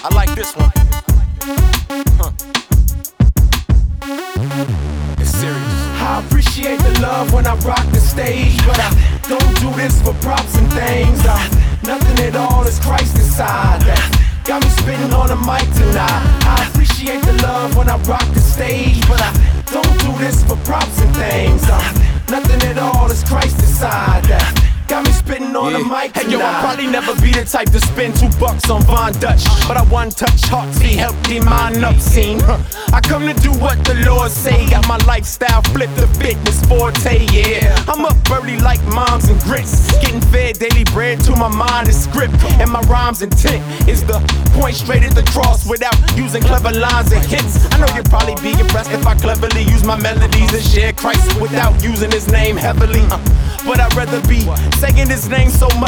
I like this one. Huh. It's serious. I appreciate the love when I rock the stage, but I don't do this for props and things. Nothing at all, is Christ inside. That got me spitting on the mic tonight. I appreciate the love when I rock the stage, but I don't do this for props and things. Nothing at all, is Christ inside. That got me spitting on the mic tonight. Hey yo, I'll probably never be the type to spend $2 on Von Dutch, but I one touch hearts, be healthy, mind obscene. I come to do what the Lord say. Got my lifestyle flipped to fitness forte, yeah. I'm up early like moms and grits, getting fed daily bread to my mind is script, and my rhymes intent is the point straight at the cross without using clever lines and hits. I know you'd probably be impressed if I cleverly use my melodies and share Christ without using his name heavily, but I'd rather be saying his name so much